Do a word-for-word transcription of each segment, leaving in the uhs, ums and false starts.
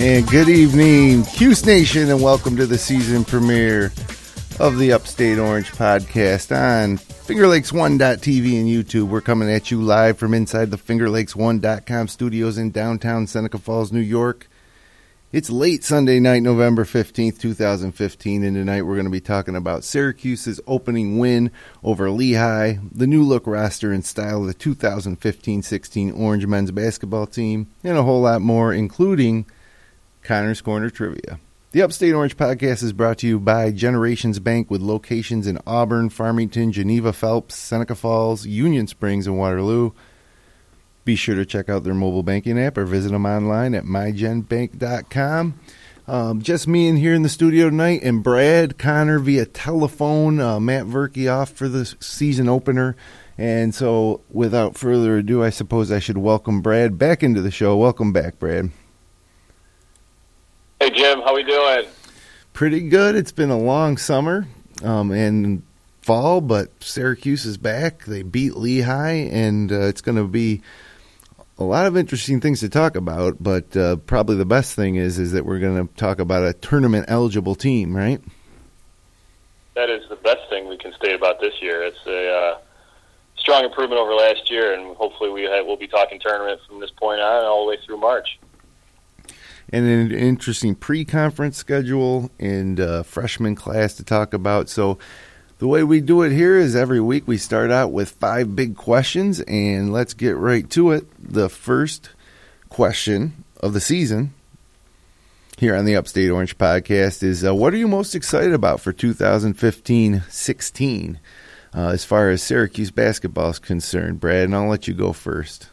And good evening, Cuse Nation, and welcome to the season premiere of the Upstate Orange podcast on Finger Lakes one dot T V and YouTube. We're coming at you live from inside the Finger Lakes one dot com studios in downtown Seneca Falls, New York. It's late Sunday night, November fifteenth, twenty fifteen, and tonight we're going to be talking about Syracuse's opening win over Lehigh, the new look roster and style of the two thousand fifteen sixteen Orange men's basketball team, and a whole lot more, including Connor's Corner Trivia. The Upstate Orange podcast is brought to you by Generations Bank with locations in Auburn, Farmington, Geneva, Phelps, Seneca Falls, Union Springs, and Waterloo. Be sure to check out their mobile banking app or visit them online at my gen bank dot com. Um, just me in here in the studio tonight, and Brad Connor via telephone. Uh, Matt Verkey off for the season opener. And so without further ado, I suppose I should welcome Brad back into the show. Welcome back, Brad. Hey, Jim. How we doing? Pretty good. It's been a long summer um, and fall, but Syracuse is back. They beat Lehigh, and uh, it's going to be a lot of interesting things to talk about, but uh, probably the best thing is is that we're going to talk about a tournament-eligible team, right? That is the best thing we can state about this year. It's a uh, strong improvement over last year, and hopefully we have, we'll be talking tournament from this point on all the way through March. And an interesting pre-conference schedule and uh, freshman class to talk about. So the way we do it here is every week we start out with five big questions, and let's get right to it. The first question of the season here on the Upstate Orange podcast is, uh, what are you most excited about for two thousand fifteen sixteen uh, as far as Syracuse basketball is concerned? Brad, and I'll let you go first.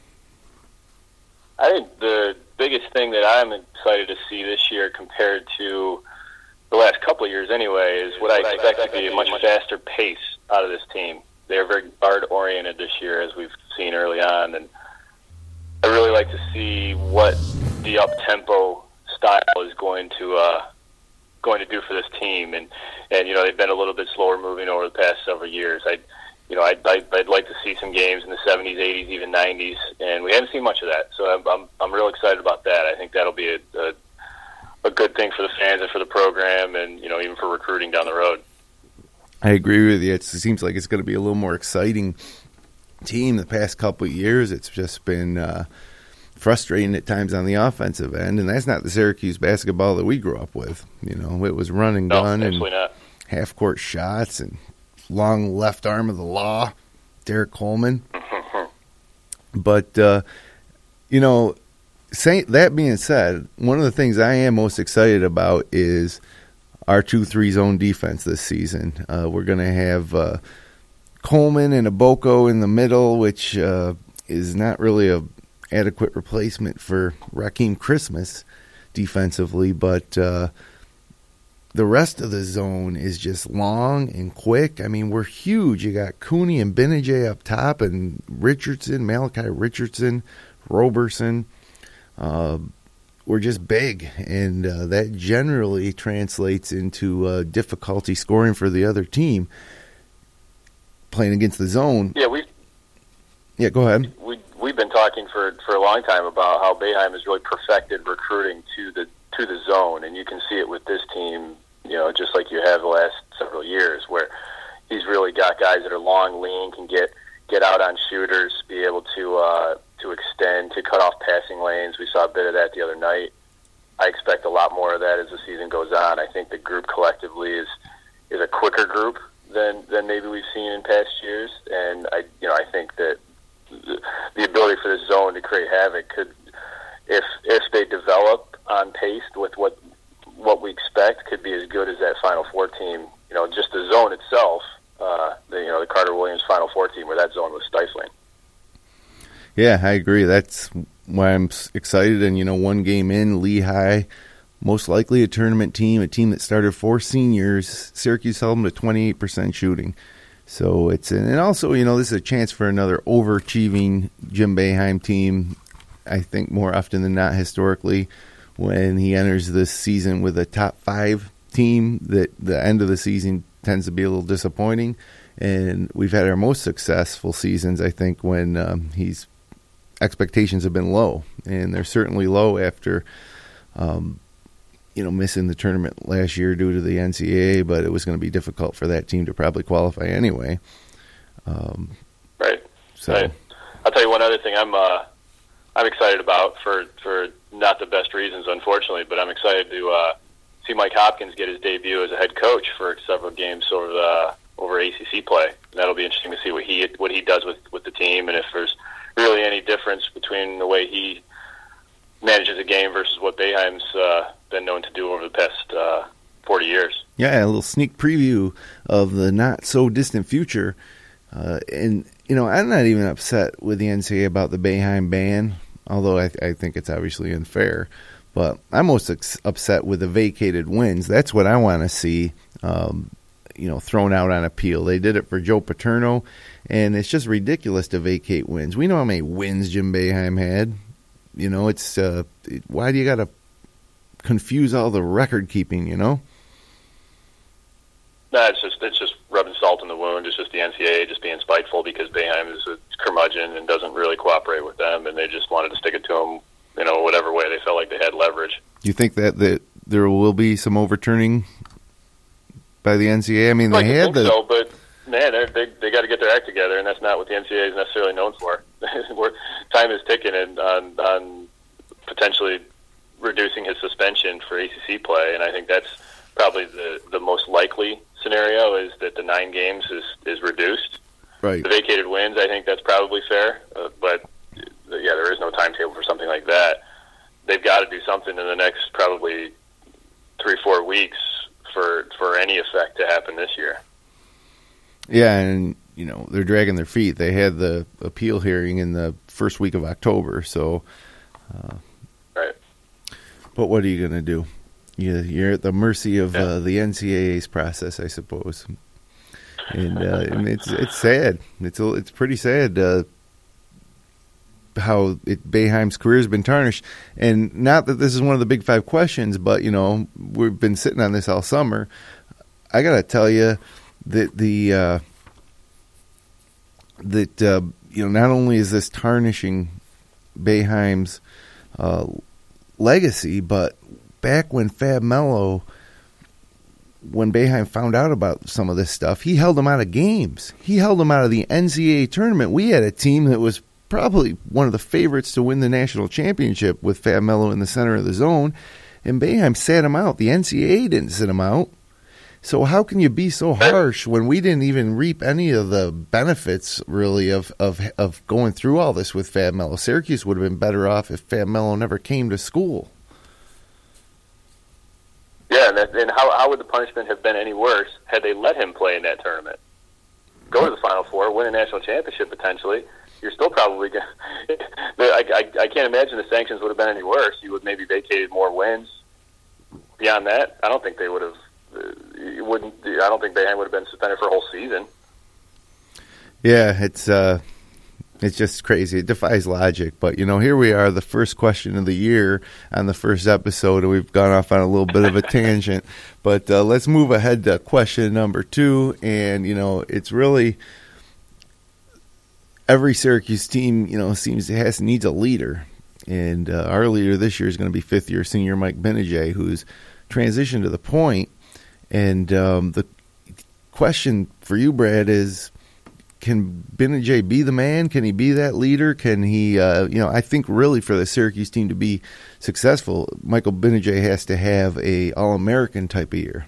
I think the biggest thing that I'm excited to see this year compared to the last couple of years anyway is what I expect to be a much faster pace out of this team. They're very guard-oriented this year, as we've seen early on, and I really like to see what the up-tempo style is going to uh, going to do for this team. And, and, you know, they've been a little bit slower moving over the past several years. I You know, I'd, I'd, I'd like to see some games in the seventies, eighties, even nineties, and we haven't seen much of that. So I'm I'm, I'm real excited about that. I think that'll be a, a a good thing for the fans and for the program, and you know, even for recruiting down the road. I agree with you. It's, it seems like it's going to be a little more exciting team. The past couple of years, it's just been uh, frustrating at times on the offensive end, and that's not the Syracuse basketball that we grew up with. You know, it was run and gun no, and not. half-court shots and long left arm of the law, Derek Coleman. But, uh, you know, say, that being said, one of the things I am most excited about is our two three zone defense this season. Uh, we're going to have uh, Coleman and Iboko in the middle, which uh, is not really a adequate replacement for Rakeem Christmas defensively, but uh, the rest of the zone is just long and quick. I mean, we're huge. You got Cooney and Benajay up top, and Richardson, Malachi Richardson, Roberson. Uh, we're just big, and uh, that generally translates into uh, difficulty scoring for the other team playing against the zone. Yeah, we. Yeah, go ahead. We we've been talking for for a long time about how Boeheim has really perfected recruiting to the to the zone, and you can see it with this team. You know, just like you have the last several years, where he's really got guys that are long, lean, can get get out on shooters, be able to uh, to extend, to cut off passing lanes. We saw a bit of that the other night. I expect a lot more of that as the season goes on. I think the group collectively is is a quicker group than than maybe we've seen in past years, and I you know I think that the, the ability for this zone to create havoc could, if if they develop on pace with what. what we expect, could be as good as that Final Four team. You know, just the zone itself, uh, the, you know, the Carter Williams Final Four team, where that zone was stifling. Yeah, I agree. That's why I'm excited. And, you know, one game in, Lehigh, most likely a tournament team, a team that started four seniors. Syracuse held them to twenty-eight percent shooting. So it's, and also, you know, this is a chance for another overachieving Jim Boeheim team, I think more often than not historically, when he enters this season with a top five team, that the end of the season tends to be a little disappointing. And we've had our most successful seasons, I think, when um, he's expectations have been low. And they're certainly low after um, you know, missing the tournament last year due to the N C double A, but it was going to be difficult for that team to probably qualify anyway. Um, right. So. Right. I'll tell you one other thing I'm uh, I'm excited about for, for not the best reasons, unfortunately, but I'm excited to uh, see Mike Hopkins get his debut as a head coach for several games over the over A C C play. And that'll be interesting to see what he what he does with, with the team, and if there's really any difference between the way he manages a game versus what Boeheim's uh, been known to do over the past uh, forty years. Yeah, a little sneak preview of the not-so-distant future. Uh, and, you know, I'm not even upset with the N C double A about the Boeheim ban, although I, I think it's obviously unfair. But I'm most ex- upset with the vacated wins. That's what I want to see, um, you know, thrown out on appeal. They did it for Joe Paterno, and it's just ridiculous to vacate wins. We know how many wins Jim Boeheim had. You know, it's uh, it, why do you got to confuse all the record keeping? You know. No, it's just it's just rubbing salt in the wound. It's just the N C double A just being spiteful because Boeheim is a curmudgeon and doesn't really cooperate with them, and they just wanted to stick it to him, you know, whatever way they felt like they had leverage. You think that, that there will be some overturning by the N C double A? I mean, I'd they like had to think the so, but man, they they got to get their act together, and that's not what the N C double A is necessarily known for. We're, time is ticking and on on potentially reducing his suspension for A C C play, and I think that's probably the the most likely scenario is that the nine games is, is reduced. Right. The vacated wins, I think that's probably fair, uh, but uh, yeah, there is no timetable for something like that. They've got to do something in the next probably three, four weeks for for any effect to happen this year. Yeah, and you know they're dragging their feet. They had the appeal hearing in the first week of October, so. Uh, right. But what are you going to do? You, you're at the mercy of yeah. uh, the N C double A's process, I suppose. And, uh, and it's it's sad. It's it's pretty sad uh, how it, Boeheim's career has been tarnished. And not that this is one of the big five questions, but you know we've been sitting on this all summer. I got to tell you that the uh, that uh, you know not only is this tarnishing Boeheim's uh, legacy, but back when Fab Melo, when Boeheim found out about some of this stuff, he held him out of games. He held him out of the N C double A tournament. We had a team that was probably one of the favorites to win the national championship with Fab Melo in the center of the zone, and Boeheim sat him out. The N C double A didn't sit him out. So how can you be so harsh when we didn't even reap any of the benefits, really, of of, of going through all this with Fab Melo? Syracuse would have been better off if Fab Melo never came to school. Yeah, and, that, and how, how would the punishment have been any worse had they let him play in that tournament? Go to the Final Four, win a national championship potentially. You're still probably going to... I, I, I can't imagine the sanctions would have been any worse. You would maybe vacated more wins. Beyond that, I don't think they would have... Uh, you wouldn't. I don't think Boeheim would have been suspended for a whole season. Yeah, it's... Uh... It's just crazy. It defies logic. But, you know, here we are, the first question of the year on the first episode, and we've gone off on a little bit of a tangent. But uh, let's move ahead to question number two. And, you know, it's really every Syracuse team, you know, seems it has needs a leader. And uh, our leader this year is going to be fifth-year senior Mike Gbinije, who's transitioned to the point. And um, the question for you, Brad, is, can Gbinije be the man? Can he be that leader? Can he, uh, you know, I think really for the Syracuse team to be successful, Michael Gbinije has to have a All-American type of year.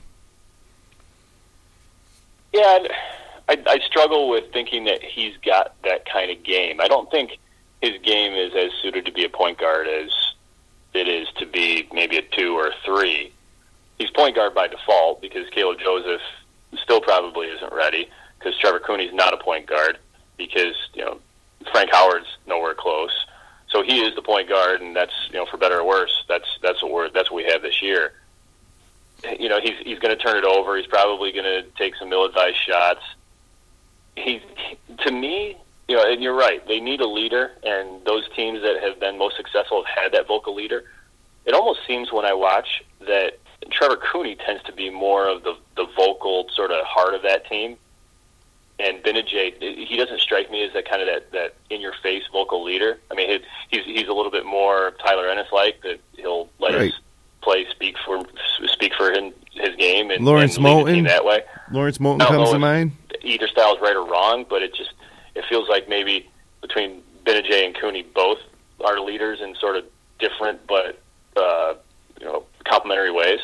Yeah, I, I struggle with thinking that he's got that kind of game. I don't think his game is as suited to be a point guard as it is to be maybe a two or a three. He's point guard by default because Caleb Joseph still probably isn't ready, because Trevor Cooney's not a point guard, because, you know, Frank Howard's nowhere close. So he is the point guard, and that's, you know, for better or worse, that's that's what we're that's what we have this year. You know, he's he's going to turn it over. He's probably going to take some ill-advised shots. He, to me, you know, and you're right, they need a leader, and those teams that have been most successful have had that vocal leader. It almost seems when I watch that Trevor Cooney tends to be more of the the vocal sort of heart of that team. And Gbinije, he doesn't strike me as that kind of that, that in-your-face vocal leader. I mean, he's he's a little bit more Tyler Ennis-like, that he'll let right. his play speak for speak for him, his game and, Lawrence and lead the Moulton team that way. Lawrence Moulton comes to mind. Either style is right or wrong, but it just it feels like maybe between Gbinije and Cooney, both are leaders in sort of different but uh, you know complementary ways.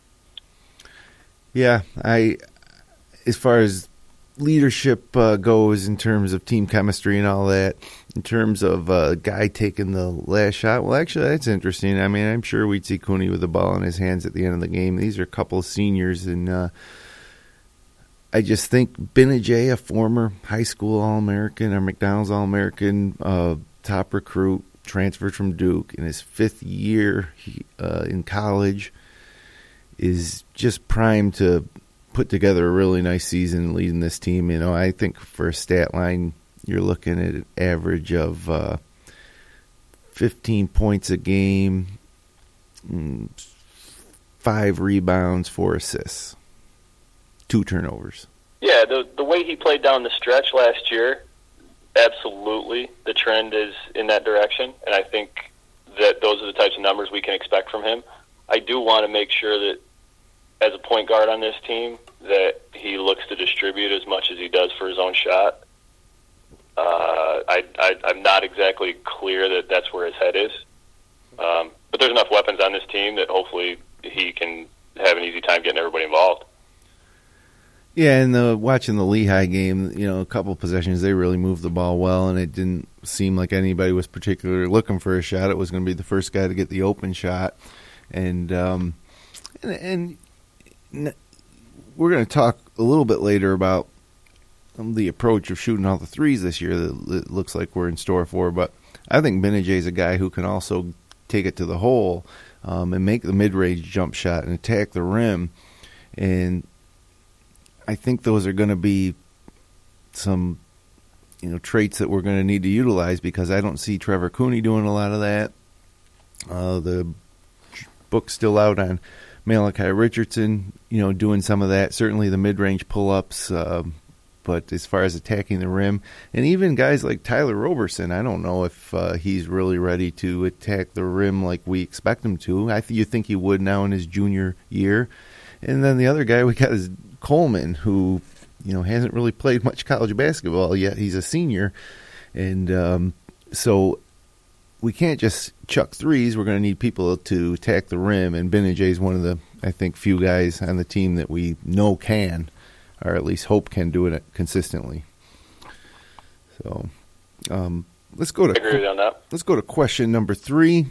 Yeah, I as far as leadership uh, goes in terms of team chemistry and all that, in terms of a uh, guy taking the last shot, well, actually, that's interesting. I mean, I'm sure we'd see Cooney with the ball in his hands at the end of the game. These are a couple of seniors, and uh, I just think Gbinije, a former high school All-American or McDonald's All-American, uh, top recruit, transferred from Duke in his fifth year he, uh, in college, is just primed to put together a really nice season leading this team. You know, I think for a stat line, you're looking at an average of uh, fifteen points a game, five rebounds, four assists, two turnovers. Yeah, the the way he played down the stretch last year, absolutely, the trend is in that direction, and I think that those are the types of numbers we can expect from him. I do want to make sure that as a point guard on this team, that he looks to distribute as much as he does for his own shot. Uh, I, I, I'm not exactly clear that that's where his head is. Um, but there's enough weapons on this team that hopefully he can have an easy time getting everybody involved. Yeah, and the, watching the Lehigh game, you know, a couple of possessions, they really moved the ball well, and it didn't seem like anybody was particularly looking for a shot. It was going to be the first guy to get the open shot. And, um, and, and we're going to talk a little bit later about the approach of shooting all the threes this year that it looks like we're in store for. But I think Gbinije is a guy who can also take it to the hole um, and make the mid-range jump shot and attack the rim. And I think those are going to be some, you know, traits that we're going to need to utilize because I don't see Trevor Cooney doing a lot of that. Uh, the book's still out on Malachi Richardson, you know, doing some of that. Certainly the mid-range pull-ups, uh, but as far as attacking the rim, and even guys like Tyler Roberson, I don't know if uh, he's really ready to attack the rim like we expect him to. I th- you think he would now in his junior year. And then the other guy we got is Coleman, who, you know, hasn't really played much college basketball yet. He's a senior, and um, so we can't just chuck threes. We're going to need people to attack the rim, and Gbinije is one of the, I think, few guys on the team that we know can, or at least hope can do it consistently. So um, let's go to I agree with you on that. Let's go to question number three,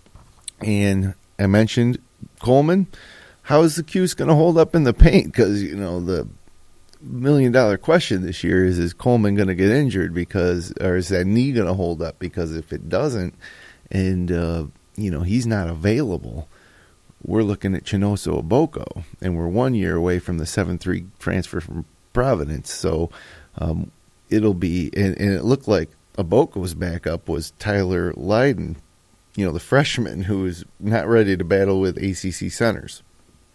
and I mentioned Coleman. How is the Cuse going to hold up in the paint? Because, you know, the million-dollar question this year is, is Coleman going to get injured because, or is that knee going to hold up? Because if it doesn't, and, uh, you know, he's not available, we're looking at Chinoso Oboko, and we're one year away from the seven three transfer from Providence. So um, it'll be, and, and it looked like Oboko's backup was Tyler Lydon, you know, the freshman who is not ready to battle with A C C centers.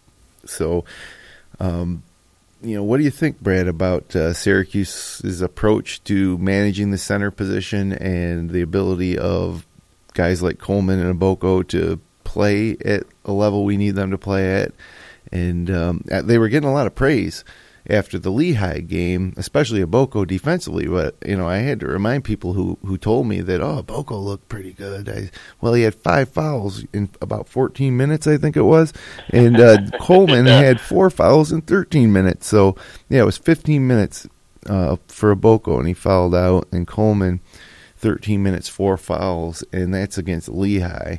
So, um, you know, what do you think, Brad, about uh, Syracuse's approach to managing the center position and the ability of guys like Coleman and Oboko to play at a level we need them to play at? And um, they were getting a lot of praise after the Lehigh game, especially Oboko defensively. But, you know, I had to remind people who, who told me that, oh, Oboko looked pretty good. I, well, he had five fouls in about fourteen minutes, I think it was. And uh, Coleman had four fouls in thirteen minutes. So, yeah, it was fifteen minutes uh, for Oboko, and he fouled out. And Coleman, thirteen minutes, four fouls, and that's against Lehigh.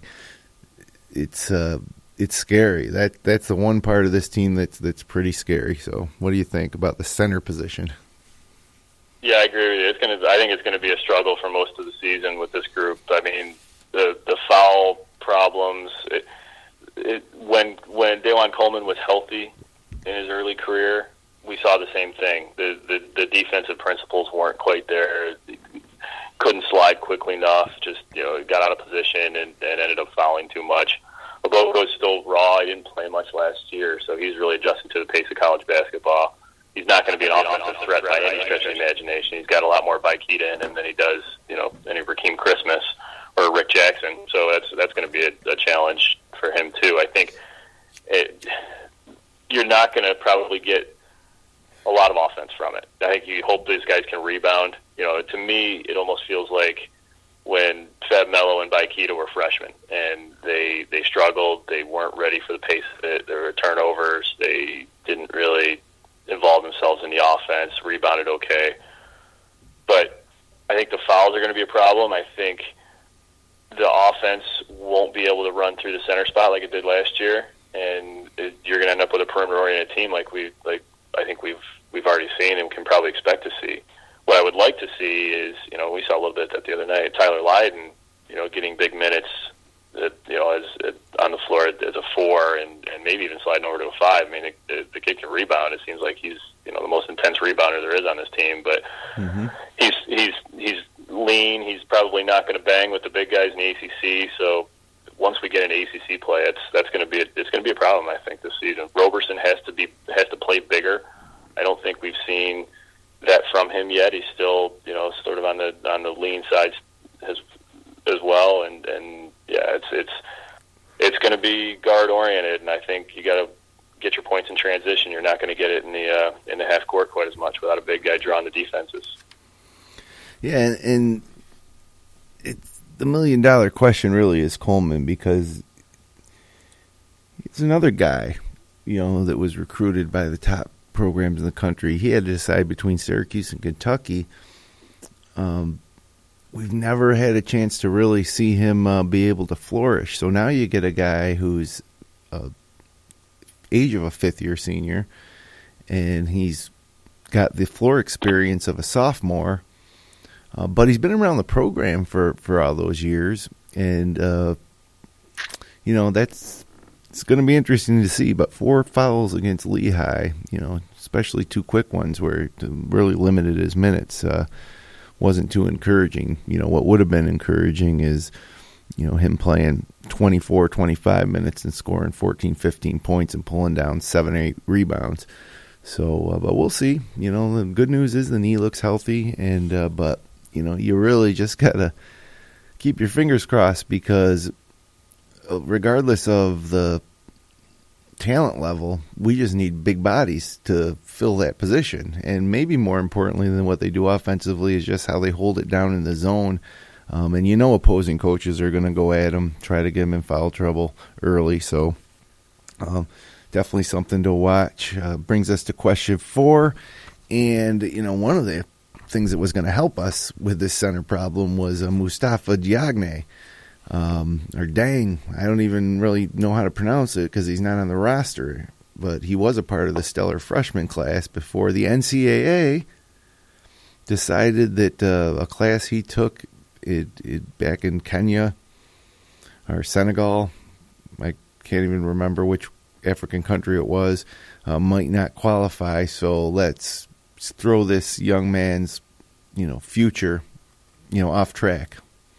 It's uh, it's scary. That that's the one part of this team that's that's pretty scary. So, what do you think about the center position? Yeah, I agree with you. It's gonna. I think it's going to be a struggle for most of the season with this group. I mean, the the foul problems. It, it, when when DeJuan Coleman was healthy in his early career, we saw the same thing. The the, the defensive principles weren't quite there. Couldn't slide quickly enough. Just you know, got out of position and, and ended up fouling too much. Oboko's still raw. He didn't play much last year, so he's really adjusting to the pace of college basketball. He's not going to be an offensive threat by any stretch of the imagination. He's got a lot more Baikita in him than he does, you know, any Rakeem Christmas or Rick Jackson. So that's that's going to be a, a challenge for him too. I think it, you're not going to probably get a lot of offense from it. I think you hope these guys can rebound. You know, to me, it almost feels like when Fab Melo and Baikita were freshmen, and they they struggled. They weren't ready for the pace of it. There were turnovers. They didn't really involve themselves in the offense, rebounded okay. But I think the fouls are going to be a problem. I think the offense won't be able to run through the center spot like it did last year, and it, you're going to end up with a perimeter-oriented team like we like I think we've we've already seen and can probably expect to see. What I would like to see is, you know, we saw a little bit that the other night, Tyler Lydon, you know, getting big minutes, uh, you know, as, as on the floor as a four, and, and maybe even sliding over to a five. I mean, it, it, the kid can rebound. It seems like he's, you know, the most intense rebounder there is on this team. But mm-hmm. he's he's he's lean. He's probably not going to bang with the big guys in the A C C. So once we get into A C C play, it's that's going to be a, it's going to be a problem, I think, this season. Roberson has to be has to play bigger. I don't think we've seen that from him yet. He's still, you know, sort of on the on the lean side as as well, and and yeah, it's it's it's going to be guard oriented, and I think you got to get your points in transition. You're not going to get it in the uh, in the half court quite as much without a big guy drawing the defenses. Yeah, and, and it's the million dollar question really is Coleman, because he's another guy, you know, that was recruited by the top programs in the country. He had to decide between Syracuse and Kentucky. Um, we've never had a chance to really see him uh, be able to flourish. So now you get a guy who's uh, age of a fifth-year senior, and he's got the floor experience of a sophomore, uh, but he's been around the program for, for all those years, and uh, you know, that's it's going to be interesting to see. But four fouls against Lehigh, you know, especially two quick ones where it really limited his minutes, uh, wasn't too encouraging. You know, what would have been encouraging is, you know, him playing twenty-four, twenty-five minutes and scoring fourteen, fifteen points and pulling down seven or eight rebounds. So, uh, but we'll see. You know, the good news is the knee looks healthy, and uh, but, you know, you really just got to keep your fingers crossed, because regardless of the talent level, we just need big bodies to fill that position. And maybe more importantly than what they do offensively is just how they hold it down in the zone. Um, and you know, opposing coaches are going to go at them, try to get them in foul trouble early. So um, definitely something to watch. Uh, brings us to question four. And, you know, one of the things that was going to help us with this center problem was uh, Mustafa Diagne. Um, or Dang, I don't even really know how to pronounce it because he's not on the roster, but he was a part of the stellar freshman class before the N C double A decided that uh, a class he took it, it back in Kenya or Senegal, I can't even remember which African country it was, uh, might not qualify, so let's throw this young man's, you know, future, you know, off track.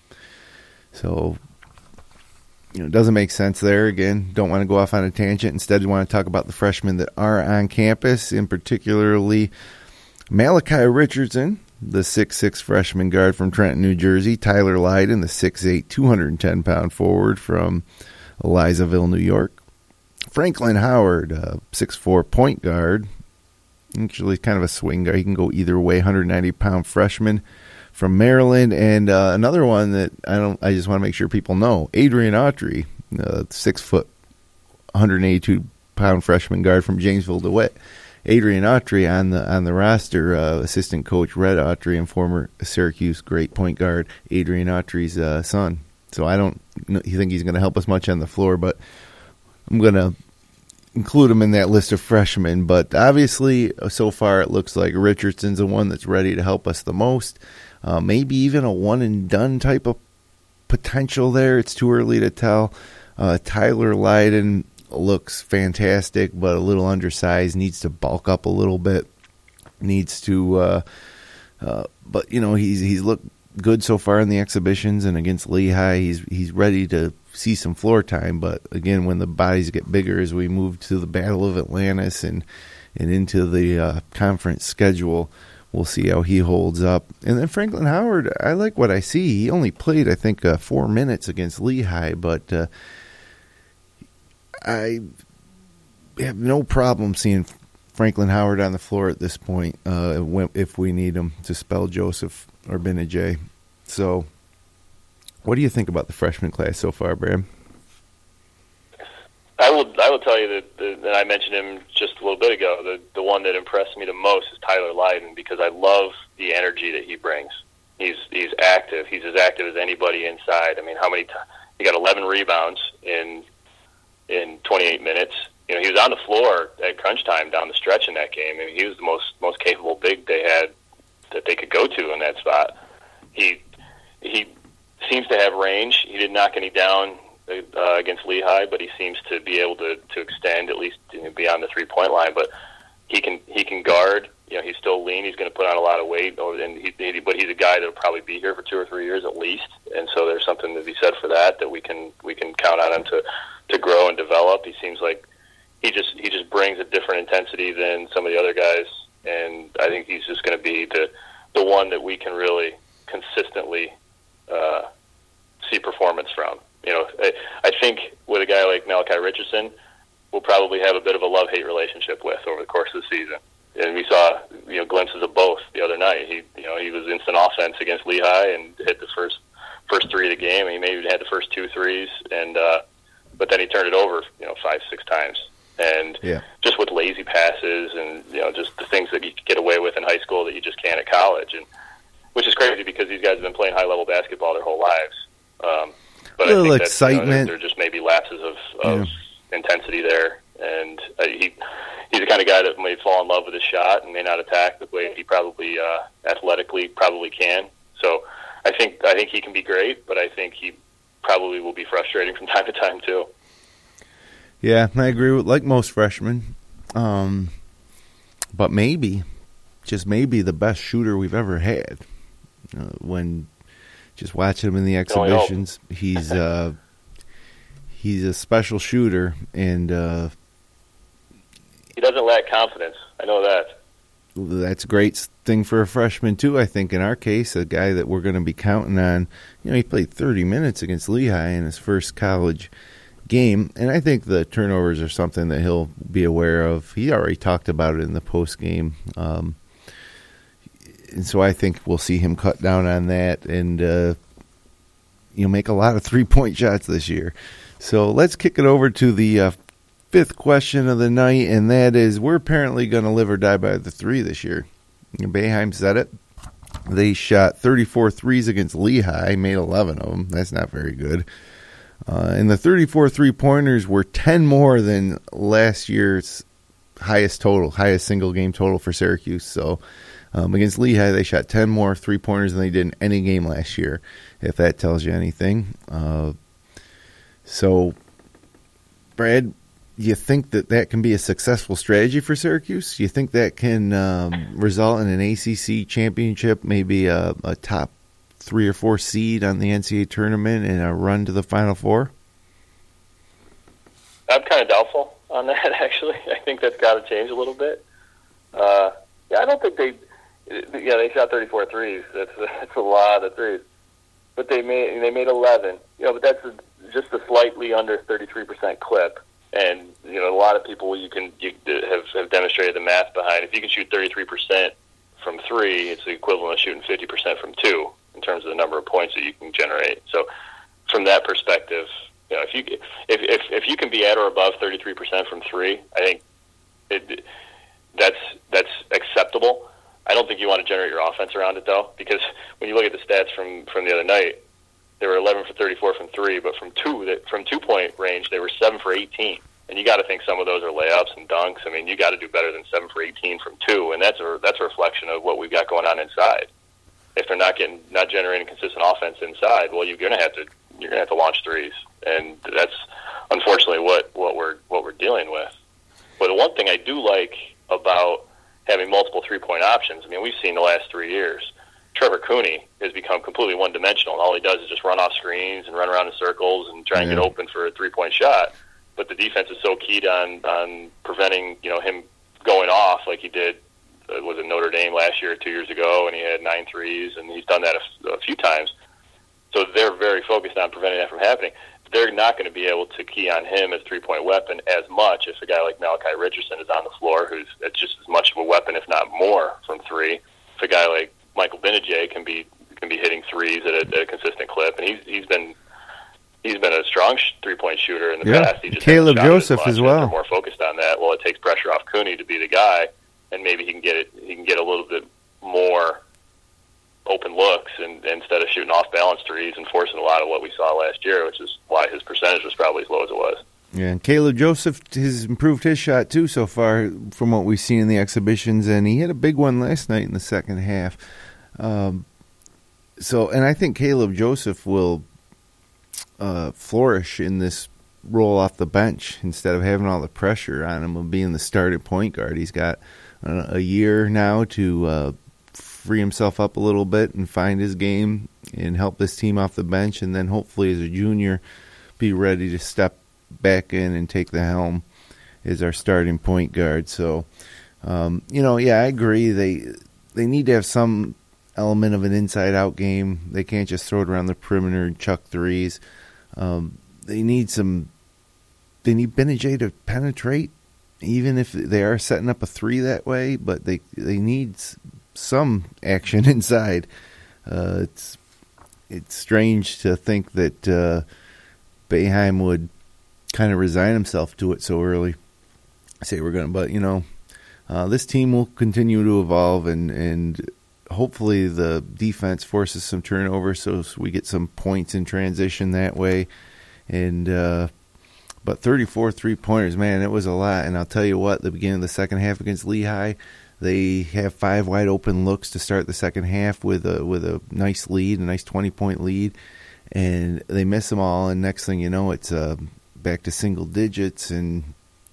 So, you know, it doesn't make sense there. Again, don't want to go off on a tangent. Instead, we want to talk about the freshmen that are on campus, in particularly Malachi Richardson, the six foot six freshman guard from Trenton, New Jersey, Tyler Lydon, the six foot eight, two hundred ten pound forward from Elizaville, New York, Franklin Howard, a six foot four point guard, actually kind of a swing guard. He can go either way, one hundred ninety pound freshman from Maryland, and uh, another one that I don't. I just want to make sure people know: Adrian Autry, uh, six foot, one hundred eighty-two pound freshman guard from Janesville, DeWitt. Adrian Autry on the on the roster, uh, assistant coach Red Autry and former Syracuse great point guard Adrian Autry's uh, son. So I don't think he's going to help us much on the floor, but I'm going to include him in that list of freshmen. But obviously, so far it looks like Richardson's the one that's ready to help us the most. Uh, maybe even a one-and-done type of potential there. It's too early to tell. Uh, Tyler Lydon looks fantastic, but a little undersized, needs to bulk up a little bit, needs to, uh, uh, but, you know, he's he's looked good so far in the exhibitions, and against Lehigh, he's, he's ready to see some floor time. But, again, when the bodies get bigger as we move to the Battle of Atlantis and, and into the uh, conference schedule, we'll see how he holds up. And then Franklin Howard, I like what I see. He only played, I think, uh, four minutes against Lehigh, but uh, I have no problem seeing Franklin Howard on the floor at this point uh, if we need him to spell Joseph or Benajay. So what do you think about the freshman class so far, Brad? I will I will tell you that, that, that I mentioned him just a little bit ago. The the one that impressed me the most is Tyler Lydon, because I love the energy that he brings. He's he's active. He's as active as anybody inside. I mean, how many times he got eleven rebounds in in twenty-eight minutes. You know, he was on the floor at crunch time down the stretch in that game. I mean, he was the most most capable big they had that they could go to in that spot. He he seems to have range. He didn't knock any down uh, against Lehigh, but he seems to be able to, to extend at least, you know, beyond the three point line. But he can he can guard. You know, he's still lean. He's going to put on a lot of weight, and he, he, but he's a guy that will probably be here for two or three years at least. And so there's something to be said for that. That we can we can count on him to, to grow and develop. He seems like he just he just brings a different intensity than some of the other guys, and I think he's just going to be the the one that we can really consistently uh, see performance from. You know, I, I think with a guy like Malachi Richardson, we'll probably have a bit of a love-hate relationship with over the course of the season. And we saw, you know, glimpses of both the other night. He, you know, he was instant offense against Lehigh and hit the first first three of the game. And he maybe had the first two threes, and uh, but then he turned it over, you know, five, six times. And yeah. just with lazy passes and, you know, just the things that you could get away with in high school that you just can't at college, and which is crazy because these guys have been playing high-level basketball their whole lives. Um, but a little I think excitement. That, you know, there, there just may be lapses of, of yeah. intensity there, and uh, he. He's the kind of guy that may fall in love with his shot and may not attack the way he probably uh, athletically probably can. So I think I think he can be great, but I think he probably will be frustrating from time to time too. Yeah, I agree with like most freshmen, um, but maybe, just maybe, the best shooter we've ever had. Uh, when just watching him in the exhibitions, he's uh, he's a special shooter, and. Uh, He doesn't lack confidence. I know that. That's a great thing for a freshman, too, I think, in our case, a guy that we're going to be counting on. You know, he played thirty minutes against Lehigh in his first college game, and I think the turnovers are something that he'll be aware of. He already talked about it in the postgame. Um, and so I think we'll see him cut down on that and, uh, you know, make a lot of three-point shots this year. So let's kick it over to the uh, fifth question of the night, and that is, we're apparently going to live or die by the three this year. Boeheim said it. They shot thirty-four threes against Lehigh, made eleven of them. That's not very good. Uh, and the thirty-four three-pointers were ten more than last year's highest total, highest single-game total for Syracuse. So um, against Lehigh, they shot ten more three-pointers than they did in any game last year, if that tells you anything. Uh, so, Brad, you think that that can be a successful strategy for Syracuse? You think that can um, result in an A C C championship, maybe a, a top three or four seed on the N C double A tournament and a run to the Final Four? I'm kind of doubtful on that, actually. I think that's got to change a little bit. Uh, yeah, I don't think they – yeah, they shot thirty-four threes. That's, that's a lot of threes. But they made they made eleven. You know, but that's a, just a slightly under thirty-three percent clip. And, you know, a lot of people you can you have, have demonstrated the math behind. If you can shoot thirty-three percent from three, it's the equivalent of shooting fifty percent from two in terms of the number of points that you can generate. So from that perspective, you know, if you if if, if you can be at or above thirty-three percent from three, I think it, that's that's acceptable. I don't think you want to generate your offense around it, though, because when you look at the stats from, from the other night, they were eleven for thirty-four from three, but from two that from two point range they were seven for eighteen. And you got to think some of those are layups and dunks. I mean, you got to do better than seven for eighteen from two, and that's a that's a reflection of what we've got going on inside. If they're not getting not generating consistent offense inside, well, you're gonna have to you're gonna have to launch threes, and that's unfortunately what, what we're what we're dealing with. But the one thing I do like about having multiple three point options, I mean, we've seen the last three years. Trevor Cooney has become completely one-dimensional, and all he does is just run off screens and run around in circles and try and yeah. get open for a three-point shot. But the defense is so keyed on, on preventing, you know, him going off like he did, uh, was it Notre Dame last year or two years ago, and he had nine threes, and he's done that a, a few times. So they're very focused on preventing that from happening. they're not going to be able to key on him as three-point weapon as much if a guy like Malachi Richardson is on the floor, who's just as much of a weapon, if not more, from three. If a guy like Michael Benajay can be can be hitting threes at a, at a consistent clip, and he's he's been he's been a strong sh- three-point shooter in the yeah. past. He just Caleb Joseph as, as well. They're more focused on that. Well, it takes pressure off Cooney to be the guy, and maybe he can get it. He can get a little bit more open looks, and instead of shooting off-balance threes and forcing a lot of what we saw last year, which is why his percentage was probably as low as it was. Yeah, and Caleb Joseph has improved his shot too so far from what we've seen in the exhibitions, and he had a big one last night in the second half. Um, so, and I think Caleb Joseph will uh, flourish in this role off the bench instead of having all the pressure on him of being the starting point guard. He's got uh, a year now to uh, free himself up a little bit and find his game and help this team off the bench, and then hopefully as a junior be ready to step back in and take the helm as our starting point guard. So, um, you know, yeah, I agree. They they need to have some element of an inside-out game. They can't just throw it around the perimeter and chuck threes. Um, they need some. They need Benajay to penetrate, even if they are setting up a three that way. But they they need some action inside. Uh, it's it's strange to think that uh, Boeheim would kind of resign himself to it so early. I say we're going to, but you know, uh, this team will continue to evolve, and, and hopefully the defense forces some turnover so we get some points in transition that way. And uh, but thirty-four three-pointers, man, it was a lot. And I'll tell you what, the beginning of the second half against Lehigh, they have five wide open looks to start the second half with a with a nice lead, a nice twenty-point lead, and they miss them all. And next thing you know, it's uh, back to single digits, and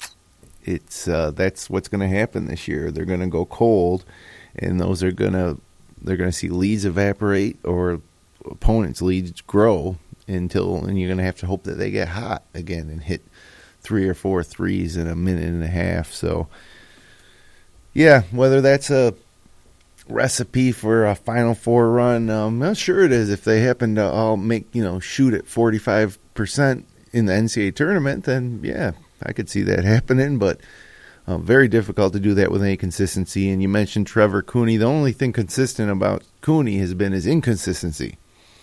it's uh, that's what's going to happen this year. They're going to go cold, and those are going to they're going to see leads evaporate or opponents' leads grow until, and you're going to have to hope that they get hot again and hit three or four threes in a minute and a half. So, yeah, whether that's a recipe for a Final Four run, um, I'm sure it is. If they happen to all make, you know, shoot at forty-five percent in the N C double A tournament, then yeah, I could see that happening. But uh, very difficult to do that with any consistency. And you mentioned Trevor Cooney. The only thing consistent about Cooney has been his inconsistency.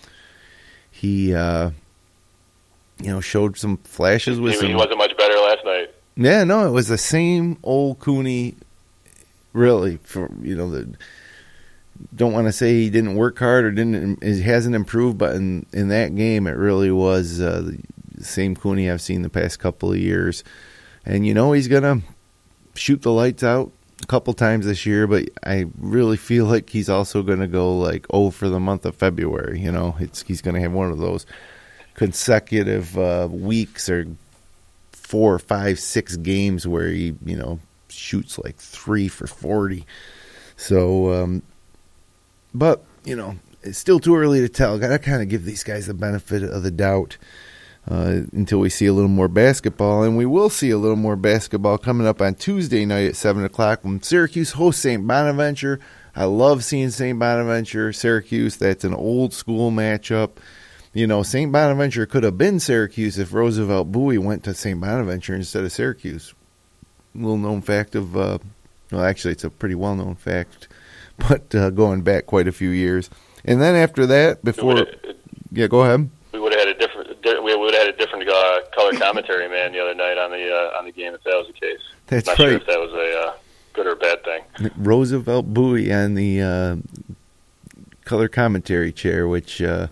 He, uh, you know, showed some flashes with he, some. He wasn't much better last night. Yeah, no, it was the same old Cooney. Really, for you know, the, don't want to say he didn't work hard or didn't, he hasn't improved, but in, in that game, it really was uh, the same Cooney I've seen the past couple of years. And you know, he's gonna shoot the lights out a couple times this year, but I really feel like he's also going to go like oh for the month of February. You know, it's he's going to have one of those consecutive uh, weeks or four, five, six games where he, you know, shoots like three for forty. So, um, but you know, it's still too early to tell. Got to kind of give these guys the benefit of the doubt uh, until we see a little more basketball, and we will see a little more basketball coming up on Tuesday night at seven o'clock when Syracuse hosts Saint Bonaventure. I love seeing Saint Bonaventure, Syracuse. That's an old school matchup. You know, Saint Bonaventure could have been Syracuse if Roosevelt Bowie went to Saint Bonaventure instead of Syracuse. Little known fact of, uh, well, actually, it's a pretty well known fact, but uh, going back quite a few years. And then after that, before, yeah, go ahead. We would have had a different. We would have had a different uh, color commentary man the other night on the uh, on the game if that was the case. That's Not right. Sure if that was a uh, good or bad thing. Roosevelt Bowie on the uh, color commentary chair, which uh,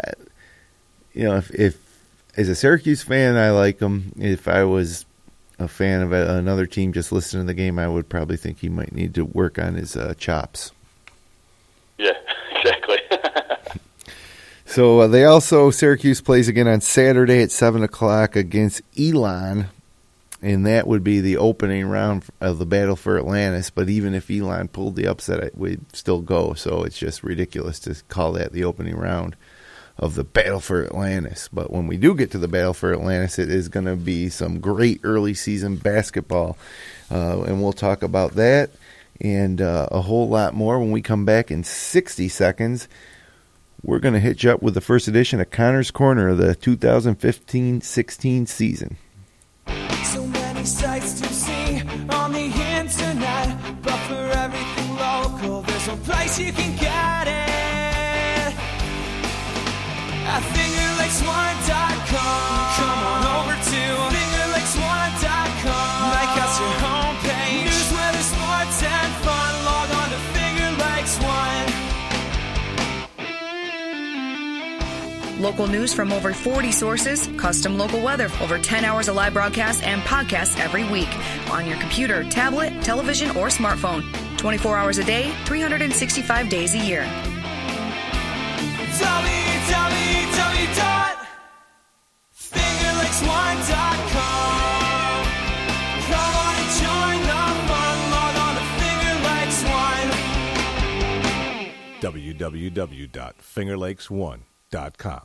you know, if, if as a Syracuse fan, I like him. If I was a fan of a, another team just listening to the game, I would probably think he might need to work on his uh, chops. Yeah, exactly. So uh, they also, Syracuse plays again on Saturday at seven o'clock against Elon, and that would be the opening round of the Battle for Atlantis. But even if Elon pulled the upset, it would still go. So it's just ridiculous to call that the opening round of the Battle for Atlantis. But when we do get to the Battle for Atlantis, it is going to be some great early season basketball. Uh, and we'll talk about that and uh, a whole lot more when we come back in sixty seconds we're going to hit you up with the first edition of Connor's Corner of the two thousand fifteen sixteen season. So many sights to see on the internet, but for everything local, there's no place you can get it. At finger lakes one dot com. Come on over to finger lakes one dot com. Make us your homepage. News, weather, sports, and fun. Log on to Finger Lakes One. Local news from over forty sources, custom local weather, over ten hours of live broadcasts and podcasts every week on your computer, tablet, television, or smartphone. twenty-four hours a day, three hundred sixty-five days a year. w w w dot finger lakes one dot com. Come on and join the fun. Log on to Finger Lakes One. w w w dot finger lakes one dot com.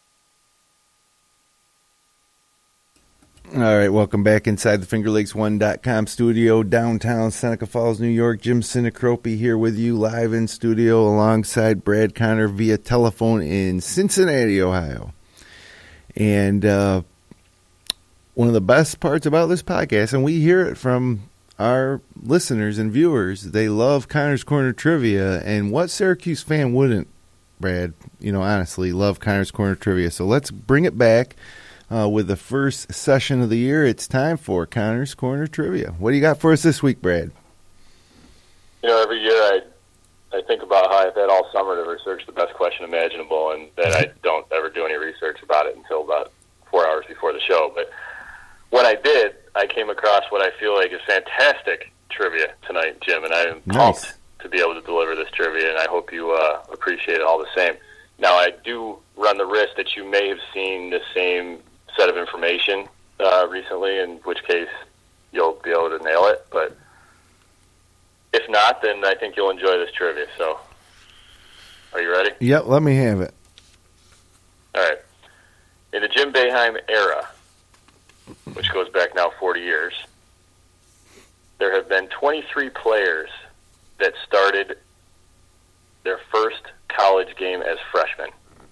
All right, welcome back inside the finger lakes one dot com studio, downtown Seneca Falls, New York. Jim Sinacropi here with you live in studio alongside Brad Connor via telephone in Cincinnati, Ohio. And uh, one of the best parts about this podcast, and we hear it from our listeners and viewers, they love Connor's Corner trivia. And what Syracuse fan wouldn't, Brad, you know, honestly, love Connor's Corner trivia? So let's bring it back. Uh, with the first session of the year, it's time for Connor's Corner Trivia. What do you got for us this week, Brad? You know, every year I I think about how I've had all summer to research the best question imaginable, and that I don't ever do any research about it until about four hours before the show. But when I did, I came across what I feel like is fantastic trivia tonight, Jim, and I am Nice. pumped to be able to deliver this trivia, and I hope you uh, appreciate it all the same. Now, I do run the risk that you may have seen the same set of information uh, recently, in which case you'll be able to nail it. But if not, then I think you'll enjoy this trivia. So, are you ready? Yep, let me have it. All right. In the Jim Boeheim era, which goes back now forty years, there have been twenty-three players that started their first college game as freshmen.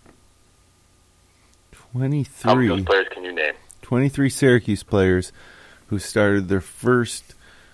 How many of twenty-three, those players can you name? twenty-three Syracuse players who started their first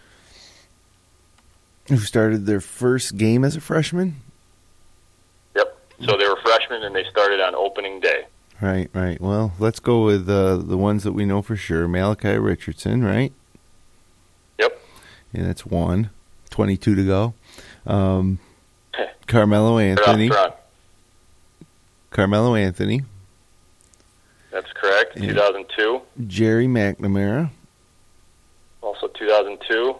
who started their first game as a freshman? Yep. So they were freshmen, and they started on opening day. Right, right. Well, let's go with uh, the ones that we know for sure. Malachi Richardson, right? Yep. Yeah, that's one. twenty-two to go. Um, Carmelo Anthony. They're up front. Carmelo Anthony. That's correct. Yeah. two thousand two. Jerry McNamara. Also two thousand two.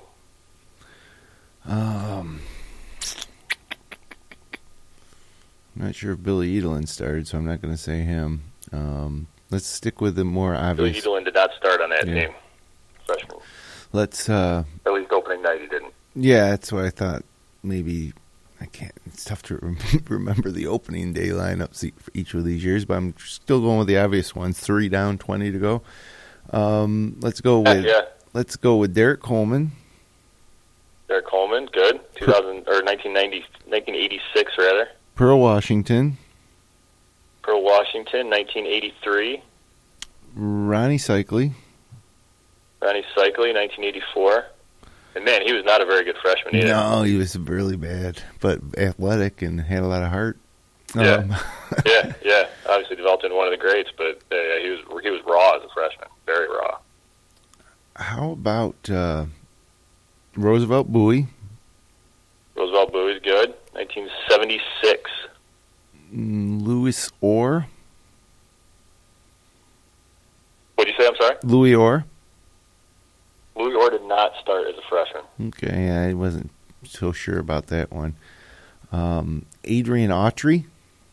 Um, I'm not sure if Billy Edelin started, so I'm not going to say him. Um, let's stick with the more Billy obvious. Edelin did not start on that Yeah. team. Freshman. Let's. Uh, At least opening night he didn't. yeah, that's what I thought. Maybe I can't. It's tough to rem- remember the opening day lineups e- for each of these years, but I'm still going with the obvious ones. Three down, twenty to go. Um, let's go with. yeah. Let's go with Derek Coleman. Derek Coleman, good. two thousand or nineteen ninety, nineteen eighty-six rather. Pearl Washington. Pearl Washington, nineteen eighty-three. Ronnie Cycli. Ronnie Cycli, nineteen eighty-four. And man, he was not a very good freshman either. No, he was really bad, but athletic and had a lot of heart. Yeah. Um, yeah, yeah. Obviously developed into one of the greats, but uh, he was he was raw as a freshman, very raw. How about uh, Roosevelt Bowie? Roosevelt Bowie's good. nineteen seventy-six. Louis Orr. What'd you say? I'm sorry. Louis Orr. Louis Orr did not start as a freshman. Okay, yeah, I wasn't so sure about that one. Um, Adrian Autry.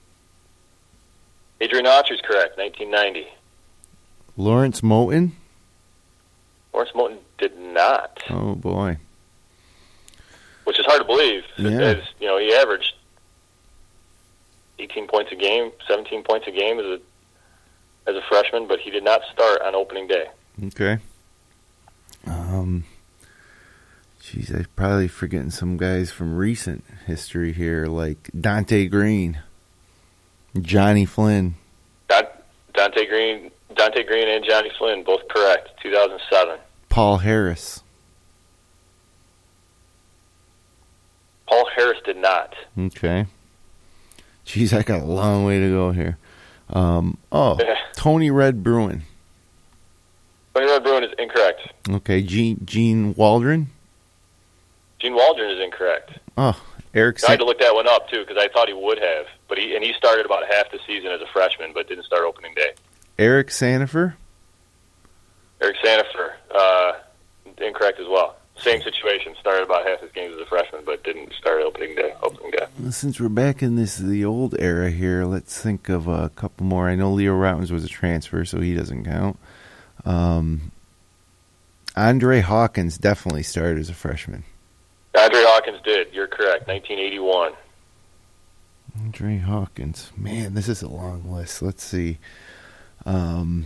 Adrian Autry's correct. nineteen ninety. Lawrence Moten. Lawrence Moten did not, Oh boy. which is hard to believe. Yeah. As, you know, he averaged eighteen points a game, seventeen points a game as a as a freshman, but he did not start on opening day. Okay. Um. Geez, I'm probably forgetting some guys from recent history here, like Dante Green. Johnny Flynn. Don, Dante Green, Dante Green, and Johnny Flynn, both correct. two thousand seven. Paul Harris. Paul Harris did not. Okay. Jeez, I got a long way to go here. Um, oh, Tony Red Bruin. Tony Red Bruin is incorrect. Okay, Gene, Gene Waldron. Gene Waldron is incorrect. Oh, Eric. I had to look that one up too because I thought he would have, but he and he started about half the season as a freshman, but didn't start opening day. Eric Sandifer. Eric Sandifer, uh, incorrect as well. Same situation. Started about half his games as a freshman, but didn't start opening day. Opening day. Well, since we're back in this the old era here, let's think of a couple more. I know Leo Routins was a transfer, so he doesn't count. Um, Andre Hawkins definitely started as a freshman. Andre Hawkins did. You're correct. nineteen eighty-one. Andre Hawkins. Man, this is a long list. Let's see. Um,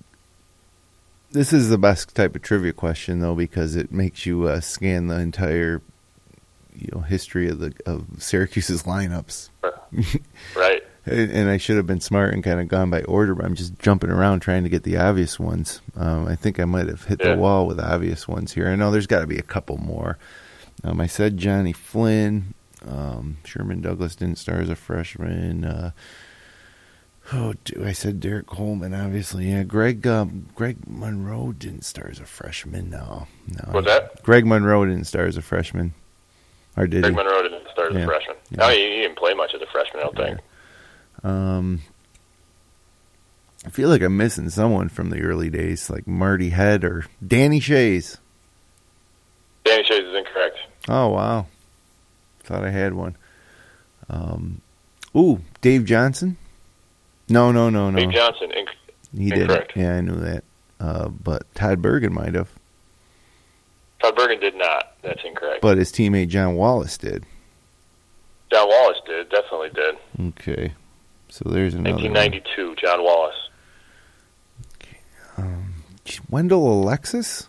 this is the best type of trivia question, though, because it makes you uh, scan the entire, you know, history of the of Syracuse's lineups. Right. and, and I should have been smart and kind of gone by order, but I'm just jumping around trying to get the obvious ones. Um, I think I might have hit yeah. the wall with obvious ones here. I know there's got to be a couple more. Um, I said Johnny Flynn. Um, Sherman Douglas didn't start as a freshman. Uh, oh, dude, I said Derek Coleman, obviously. Yeah, Greg um, Greg Monroe didn't start as a freshman. No, no. What's that? Greg Monroe didn't start as a freshman. Or did Greg he? Monroe didn't start as yeah. a freshman. Yeah. No, he, he didn't play much as a freshman, I don't think. Um, I feel like I'm missing someone from the early days, like Marty Head or Danny Shays. Danny Shays is incorrect. Oh, wow. Thought I had one. Um, ooh, Dave Johnson? No, no, no, no. Dave Johnson, inc- he incorrect. didn't. Yeah, I knew that. Uh, but Todd Bergen might have. Todd Bergen did not. That's incorrect. But his teammate John Wallace did. John Wallace did. Definitely did. Okay. So there's another nineteen ninety-two, one. John Wallace. Okay. Um, Wendell Alexis?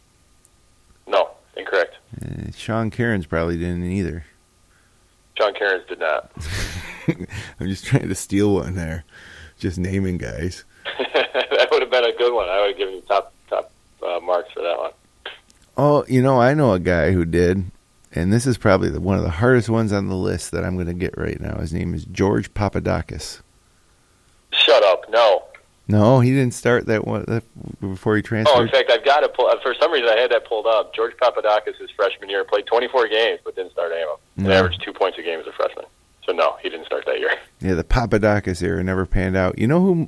No, incorrect. Uh, Sean Cairns probably didn't either. Sean Cairns did not. I'm just trying to steal one there. Just naming guys. That would have been a good one. I would have given you top top uh, marks for that one. Oh, you know, I know a guy who did, and this is probably the, one of the hardest ones on the list that I'm going to get right now. His name is George Papadakis. Shut up. No. No, he didn't start that one that, before he transferred. Oh, in fact, I've got to pull. For some reason, I had that pulled up. George Papadakis, his freshman year, played twenty-four games, but didn't start ammo. No. He averaged two points a game as a freshman. So no, he didn't start that year. Yeah, the Papadakis era never panned out. You know who?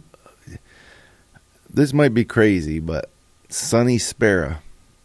This might be crazy, but Sonny Spera.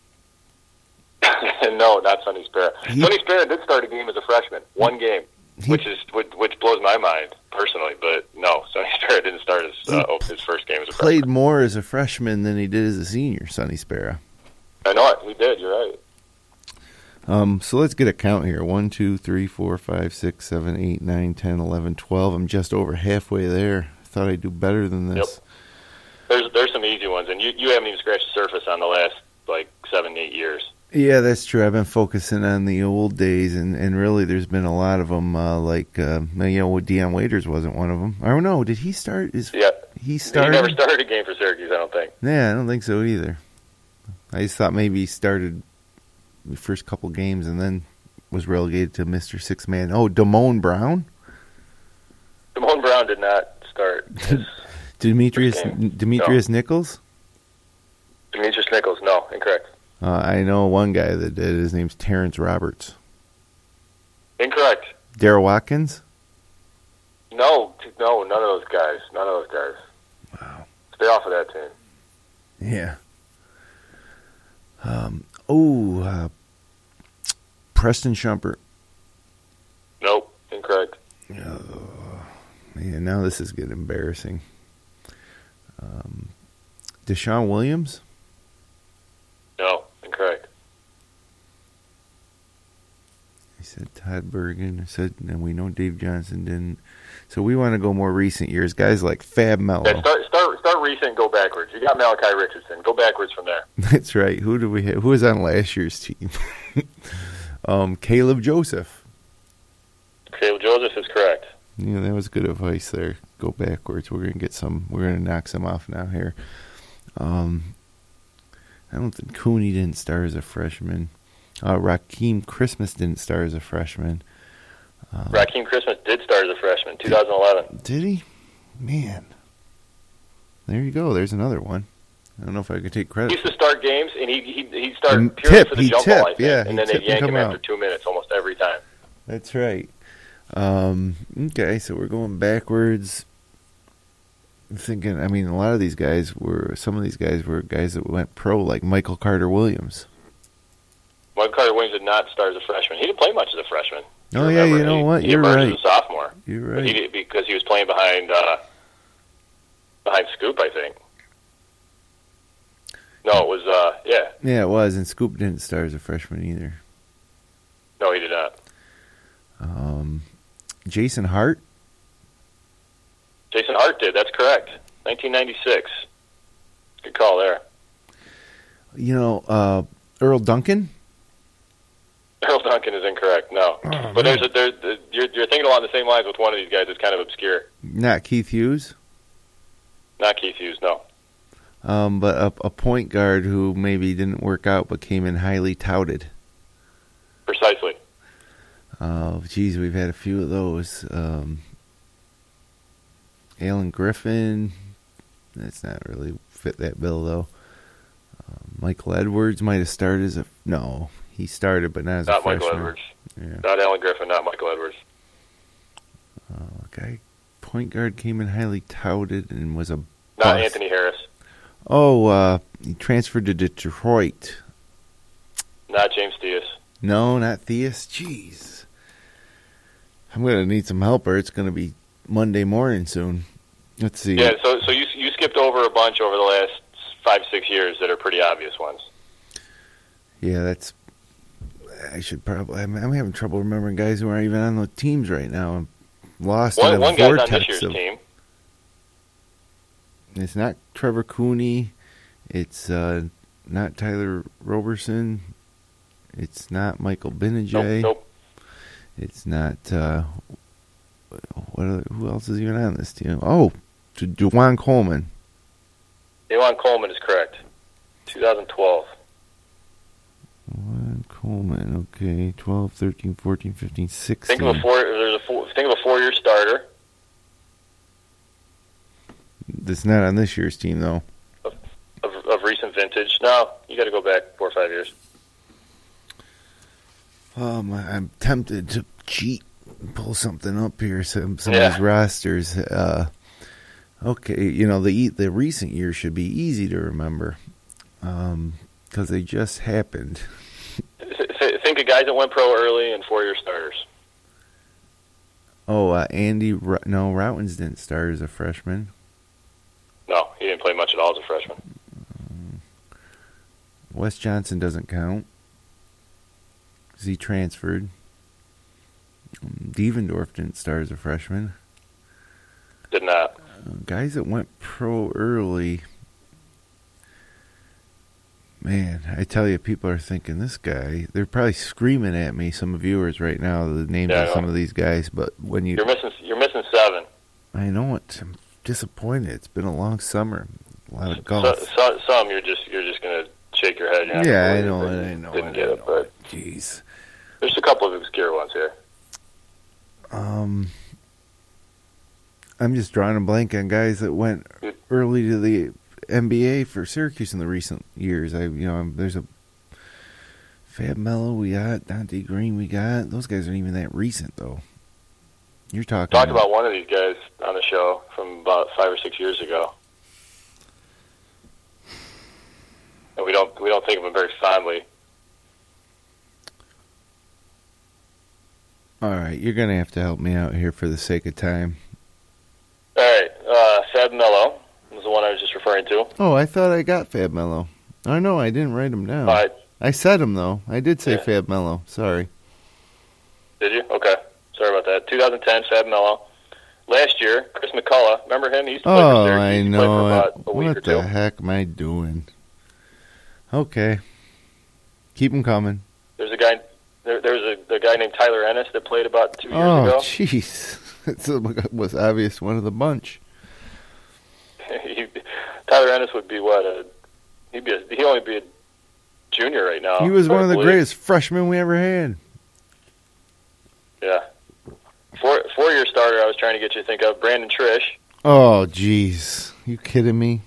No, not Sonny Spera. He, Sonny Spera did start a game as a freshman, one game, he, which is which, which blows my mind personally. But no, Sonny Spera didn't start his uh, his first game as a played freshman. more as a freshman than he did as a senior. Sonny Spera. I know it. He did. You're right. Um, so let's get a count here. One, two, three, four, five, six, seven, eight, nine, ten, eleven, twelve. I'm just over halfway there. I thought I'd do better than this. Yep. There's there's some easy ones, and you you haven't even scratched the surface on the last like seven eight years. Yeah, that's true. I've been focusing on the old days, and, and really there's been a lot of them, uh, like, uh, you know, Deion Waiters wasn't one of them. I don't know. Did he start? Is, yeah. He started? He never started a game for Syracuse, I don't think. Yeah, I don't think so either. I just thought maybe he started the first couple games and then was relegated to Mister Six-Man. Oh, Damone Brown? Damone Brown did not start. Demetrius Demetrius no. Nichols? Demetrius Nichols, no, incorrect. Uh, I know one guy that did. His name's Terrence Roberts. Incorrect. Darryl Watkins? No, no, none of those guys. None of those guys. Wow. Stay off of that team. Yeah. Um. Oh, uh, Preston Shumpert. Nope, incorrect. Oh, man, now this is getting embarrassing. Um, Deshaun Williams? No, incorrect. I said Todd Bergen. I said, and we know Dave Johnson didn't. So we want to go more recent years. Guys like Fab Mello. Yeah, start, start, start recent, go backwards. You got Malachi Richardson. Go backwards from there. That's right. Who do we have? Who was on last year's team? um, Caleb Joseph. Caleb Joseph is correct. Yeah, that was good advice there. go backwards. We're gonna get some. We're gonna knock some off now here. Um, I don't think Cooney didn't start as a freshman. Uh, Raheem Christmas didn't start as a freshman. Uh, Raheem Christmas did start as a freshman, twenty eleven. Did he? Man, there you go. There's another one. I don't know if I could take credit. He used to start games, and he he he started and purely tip, for the he jump tip, ball, I think, yeah, and then they yanked him after two minutes almost every time. That's right. Um, okay, so we're going backwards. I'm thinking, I mean, a lot of these guys were, some of these guys were guys that went pro, like Michael Carter Williams. Michael Carter Williams did not start as a freshman. He didn't play much as a freshman. Oh, yeah, you know he, what? He You're emerged right. as a sophomore. You're right. He did, because he was playing behind uh, behind Scoop, I think. No, it was, uh, yeah. Yeah, it was, and Scoop didn't start as a freshman either. No, he did not. Um, Jason Hart? Jason Hart did, that's correct. nineteen ninety-six. Good call there. You know, uh, Earl Duncan? Earl Duncan is incorrect, no. Oh, but there's a, there, there, you're, you're thinking along the same lines with one of these guys that's kind of obscure. Not Keith Hughes? Not Keith Hughes, no. Um, but a, a point guard who maybe didn't work out but came in highly touted. Precisely. Oh, geez, we've had a few of those. Um, Alan Griffin, that's not really fit that bill, though. Uh, Michael Edwards might have started as a... No, he started, but not as not a freshman. Not Michael Edwards. Yeah. Not Alan Griffin, not Michael Edwards. Uh, okay. Point guard came in highly touted and was a Not bust. Anthony Harris. Oh, uh, he transferred to Detroit. Not James Theus. No, not Theus. Jeez. I'm going to need some help, or it's going to be Monday morning soon. Let's see. Yeah, so so you you skipped over a bunch over the last five, six years that are pretty obvious ones. Yeah, that's... I should probably... I'm, I'm having trouble remembering guys who aren't even on the teams right now. I'm lost one, in a one guy's vortex on this year's of, team. It's not Trevor Cooney. It's uh, not Tyler Roberson. It's not Michael Benajay. Nope, nope. It's not... Uh, what? Are, who else is even on this team? Oh, DeJuan Coleman. DeJuan Coleman is correct. twenty twelve. DeJuan Coleman, okay. twelve, thirteen, fourteen, fifteen, sixteen. Think of a four. There's a four, think of a four-year starter. That's not on this year's team, though. Of, of, of recent vintage. No, you got to go back four or five years. Um, I'm tempted to cheat and pull something up here. Some some yeah. of these rosters. Uh, okay, you know the the recent years should be easy to remember, um, because they just happened. Think of guys that went pro early and four-year starters. Oh, uh, Andy. No, Routins didn't start as a freshman. No, he didn't play much at all as a freshman. Um, Wes Johnson doesn't count. He transferred. Um, Devendorf didn't start as a freshman. Did not. Uh, guys that went pro early. Man, I tell you, people are thinking this guy. They're probably screaming at me, some viewers right now, the names yeah, of some of these guys. But when you, you're missing, you're missing seven. I know it. I'm disappointed. It's been a long summer, a lot of golf. So, so, some you're just you're just gonna shake your head. You're yeah, I know it. I know Didn't it. get I it, know but it. Jeez. There's a couple of obscure ones here. Um, I'm just drawing a blank on guys that went early to the N B A for Syracuse in the recent years. I, you know, I'm, there's a Fab Melo we got, Dante Green we got. Those guys aren't even that recent though. You're talking. Talked about, about one of these guys on the show from about five or six years ago, and we don't we don't think of him very fondly. All right, you're gonna have to help me out here for the sake of time. All right, uh, Fab Melo was the one I was just referring to. Oh, I thought I got Fab Melo. Oh no, I didn't write him down. Uh, I said him though. I did say yeah. Fab Melo. Sorry. Did you? Okay. Sorry about that. twenty ten, Fab Melo. Last year, Chris McCullough. Remember him? He used to play Oh, for Syracuse. I He know played for it. about a week What or the two. heck am I doing? Okay. Keep them coming. There's a guy. There, there was a, a guy named Tyler Ennis that played about two years Oh, ago. jeez. It's the most obvious one of the bunch. he, Tyler Ennis would be what? A, he'd be. A, he'd only be a junior right now. He was one of the believe. greatest freshmen we ever had. Yeah. Four four year starter. I was trying to get you to think of Brandon Trish. Oh, jeez, you kidding me?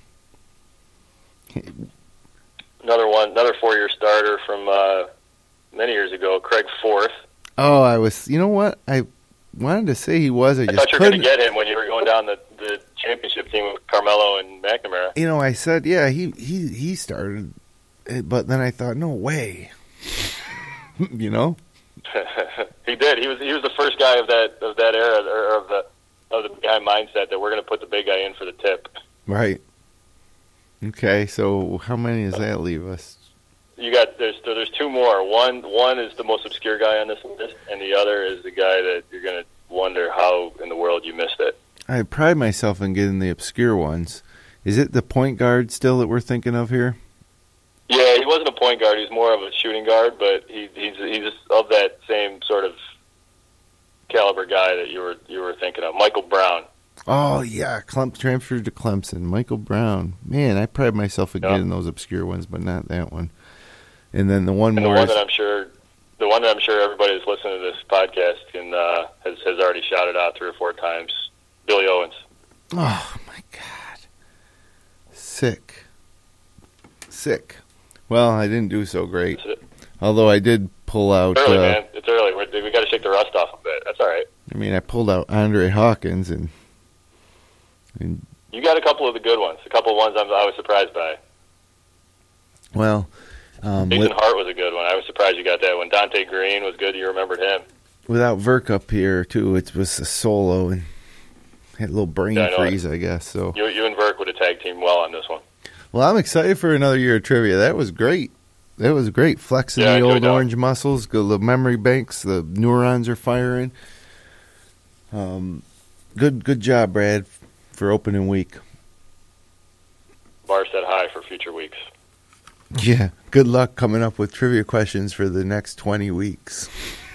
Another one, another four year starter from uh, many years ago, Craig Forth. Oh, I was. You know what? I wanted to say he was. I, I just thought you were going couldn't. to get him when you were going down the, the championship team with Carmelo and McNamara. You know, I said, yeah, he he he started, but then I thought, no way. You know. He did. He was he was the first guy of that of that era or of the of the guy mindset that we're going to put the big guy in for the tip. Right. Okay, so how many does that leave us? You got there's there's two more. One one is the most obscure guy on this list, and the other is the guy that you're going to wonder how in the world you missed it. I pride myself in getting the obscure ones. Is it the point guard still that we're thinking of here? Yeah, he wasn't a point guard. He's more of a shooting guard, but he, he's he's of that same sort of caliber guy that you were you were thinking of, Michael Brown. Oh, yeah, Clem- transferred to Clemson. Michael Brown. Man, I pride myself in Yeah. getting those obscure ones, but not that one. And then the one And the more one is, that I'm sure, the one that I'm sure everybody that's listening to this podcast can uh, has has already shouted out three or four times, Billy Owens. oh, my God. Sick. Sick. Well, I didn't do so great. That's it. Although I did pull out, Early, uh, man. It's early. We're, we got to shake the rust off a bit. That's all right. I mean, I pulled out Andre Hawkins, and, and You got a couple of the good ones. A couple of ones I'm, I was surprised by. well, um, Nathan with, Hart was a good one. I was surprised you got that one. Dante Green was good. You remembered him. without Verk up here, too, it was a solo, and had a little brain Yeah, I know. freeze, I guess, so. You, you and Verk would have tag teamed well on this one. Well, I'm excited for another year of trivia. That was great. That was great. Flexing Yeah, I the enjoyed old that. orange muscles, go the memory banks, the neurons are firing. Um, good, good job, Brad, for opening week. Bar set high for future weeks. Yeah, good luck coming up with trivia questions for the next twenty weeks.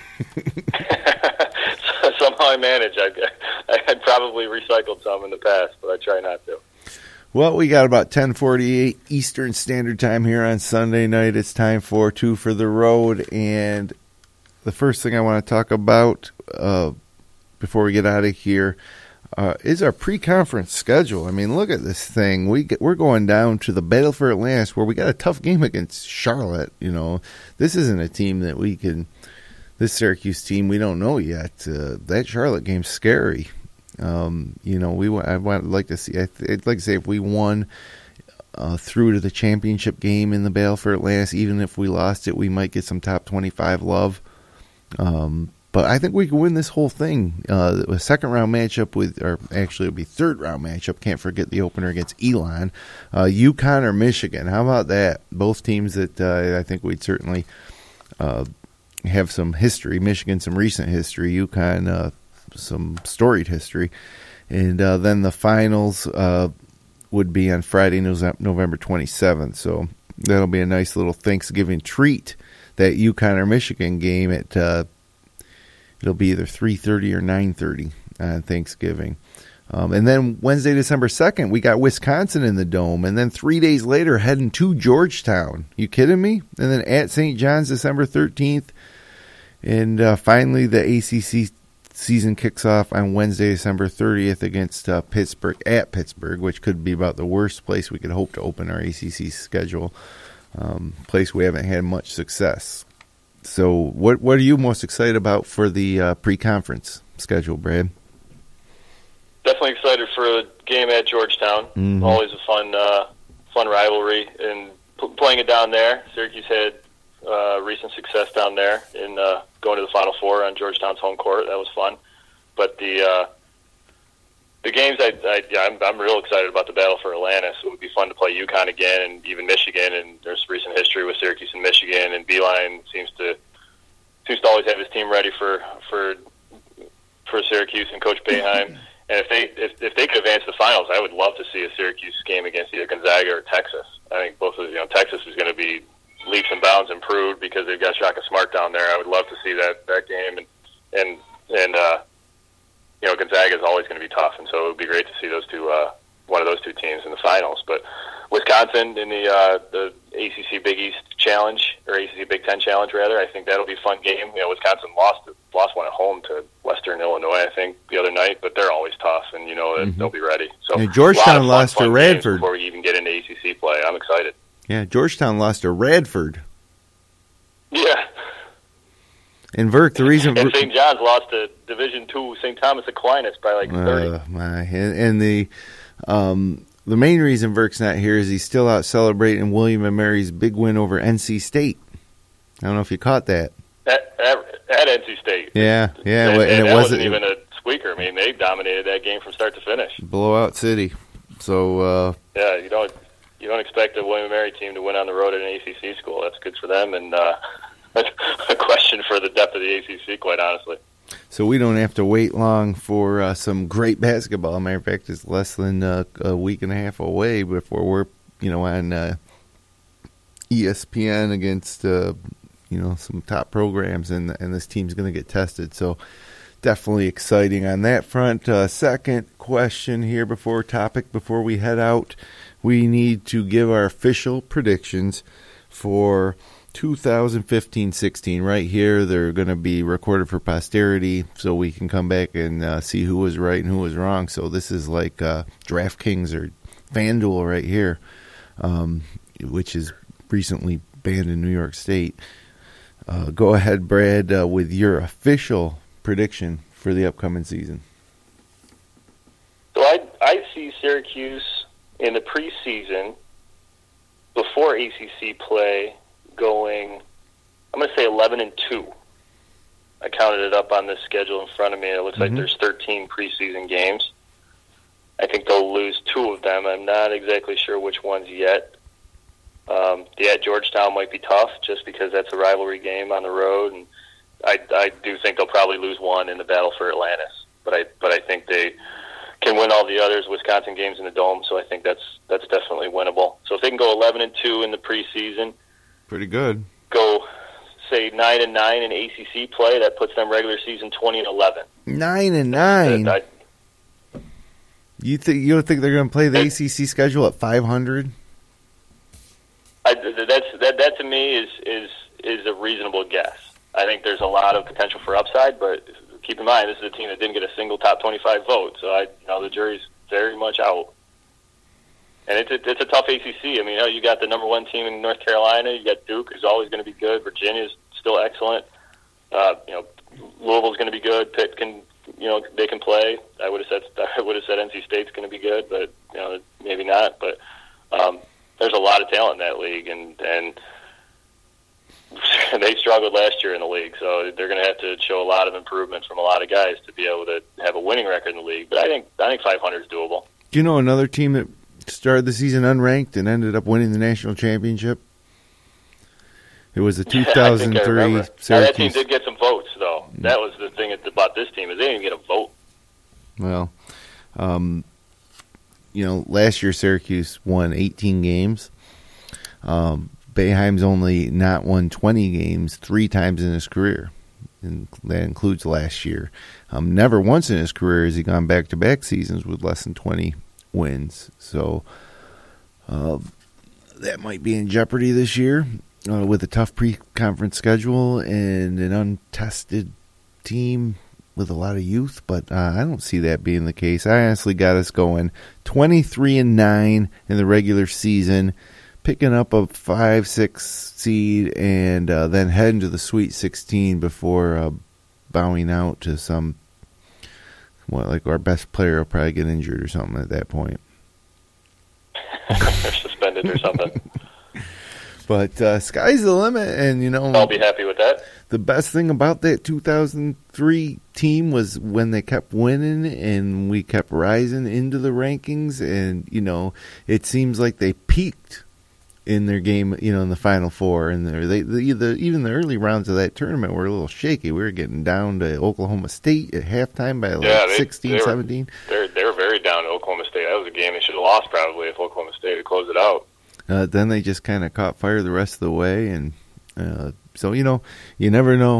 Somehow I manage. I, I, I probably recycled some in the past, but I try not to. Well, we got about ten forty-eight Eastern Standard Time here on Sunday night. It's time for Two for the Road, and the first thing I want to talk about uh, before we get out of here uh, is our pre-conference schedule. I mean, look at this thing. We get, we're going down to the Battle for Atlantis, where we got a tough game against Charlotte. You know, this isn't a team that we can. This Syracuse team, we don't know yet. Uh, that Charlotte game's scary. Um, you know, we I would like to see. I'd like to say if we won uh, through to the championship game in the Battle for Atlantis, even if we lost it, we might get some top twenty-five love. Um, but I think we can win this whole thing. Uh, a second round matchup with, or actually it'll be third round matchup. Can't forget the opener against Elon, uh, UConn or Michigan. How about that? Both teams that uh, I think we'd certainly uh, have some history. Michigan, some recent history. UConn. Uh, some storied history, and uh, then the finals uh, would be on Friday, November twenty-seventh, so that'll be a nice little Thanksgiving treat, that UConn or Michigan game. At uh, it'll be either three thirty or nine thirty on Thanksgiving. Um, and then Wednesday, December second, we got Wisconsin in the Dome, and then three days later heading to Georgetown. You kidding me? And then at Saint John's, December thirteenth, and uh, finally the A C C season kicks off on Wednesday, December thirtieth against uh, Pittsburgh, at Pittsburgh, which could be about the worst place we could hope to open our A C C schedule. Um, place we haven't had much success. So what what are you most excited about for the uh, pre-conference schedule, Brad? Definitely excited for a game at Georgetown. Mhm. Always a fun uh, fun rivalry, and p- playing it down there. Syracuse had uh, recent success down there in uh, going to the Final Four on Georgetown's home court. That was fun. But the uh, the games, I, I yeah, I'm, I'm real excited about the battle for Atlantis. It would be fun to play UConn again, and even Michigan. And there's recent history with Syracuse and Michigan, and Beeline seems to seems to always have his team ready for for for Syracuse and Coach Boeheim. And if they if, if they could advance the finals, I would love to see a Syracuse game against either Gonzaga or Texas. I think both of you know Texas is going to be leaps and bounds improved because they've got Shaka Smart down there. I would love to see that that game and and and uh, you know, Gonzaga is always going to be tough, and so it would be great to see those two, uh, one of those two teams in the finals. But Wisconsin in the uh, the A C C Big East Challenge, or A C C Big Ten Challenge rather, I think that'll be a fun game. You know, Wisconsin lost lost one at home to Western Illinois, I think, the other night, but they're always tough, and you know that mm-hmm. they'll be ready. So yeah, Georgetown lost fun to Radford before we even get into A C C play. I'm excited. Yeah, Georgetown lost to Radford. Yeah. And Verk, the reason and Saint John's lost to Division Two Saint Thomas Aquinas by like thirty. Uh, my, and, and the um, the main reason Verk's not here is he's still out celebrating William and Mary's big win over N C State. I don't know if you caught that. At, at, at N C State. Yeah, yeah, and, and, and it that wasn't, wasn't even a squeaker. I mean, they dominated that game from start to finish. Blowout city. So uh, yeah, you don't you don't expect a William and Mary team to win on the road at an A C C school. That's good for them, and uh, that's a question for the depth of the A C C, quite honestly. So we don't have to wait long for uh, some great basketball. Matter of fact, it's less than uh, a week and a half away before we're, you know, on uh, E S P N against, uh, you know, some top programs, and and this team's going to get tested. So definitely exciting on that front. Uh, second question here before topic before we head out, we need to give our official predictions for two thousand fifteen sixteen. Right here, they're going to be recorded for posterity, so we can come back and uh, see who was right and who was wrong. So this is like uh, DraftKings or FanDuel right here, um, which is recently banned in New York State. Uh, go ahead, Brad, uh, with your official prediction for the upcoming season. So I I see Syracuse in the preseason before A C C play going, I'm going to say eleven and two. I counted it up on this schedule in front of me. It looks mm-hmm. like there's thirteen preseason games. I think they'll lose two of them. I'm not exactly sure which ones yet. Um, yeah, Georgetown might be tough just because that's a rivalry game on the road, and I, I do think they'll probably lose one in the battle for Atlantis. But I but I think they can win all the others. Wisconsin games in the Dome, so I think that's that's definitely winnable. So if they can go eleven and two in the preseason, pretty good. Go say nine and nine in A C C play. That puts them regular season twenty and eleven. Nine and nine. I, you think you don't think they're going to play the I, A C C schedule at five hundred? I, that's that. That to me is is is a reasonable guess. I think there's a lot of potential for upside, but keep in mind this is a team that didn't get a single top twenty-five vote. So I, you know, the jury's very much out. And it's a, it's a tough A C C. I mean, you know, you got the number one team in North Carolina. You got Duke, who's always going to be good. Virginia's still excellent. Uh, you know, Louisville's going to be good. Pitt can, you know, they can play. I would have said I would have said N C State's going to be good, but you know, maybe not. But um, there's a lot of talent in that league, and and they struggled last year in the league, so they're going to have to show a lot of improvements from a lot of guys to be able to have a winning record in the league. But I think I think five hundred is doable. Do you know another team that started the season unranked and ended up winning the national championship? It was the two thousand three yeah, Syracuse. Now, that team did get some votes, though. That was the thing about this team, is they didn't get a vote. Well, um, you know, last year Syracuse won eighteen games. Um, Boeheim's only not won twenty games three times in his career, and that includes last year. Um, never once in his career has he gone back-to-back seasons with less than twenty wins. So uh, that might be in jeopardy this year uh, with a tough pre-conference schedule and an untested team with a lot of youth. But uh, I don't see that being the case. I honestly got us going twenty-three and nine in the regular season, picking up a five six seed, and uh, then heading to the Sweet sixteen before uh, bowing out to some, what, like our best player will probably get injured or something at that point. Or suspended or something. But uh, sky's the limit, and you know, I'll be happy with that. The best thing about that two thousand three team was when they kept winning and we kept rising into the rankings, and you know, it seems like they peaked in their game, you know, in the Final Four, and they, the, the even the early rounds of that tournament were a little shaky. We were getting down to Oklahoma State at halftime by like yeah, they, sixteen, they were, seventeen. They were, they were very down to Oklahoma State. That was a game they should have lost probably if Oklahoma State had closed it out. Uh, then they just kind of caught fire the rest of the way, and uh, so, you know, you never know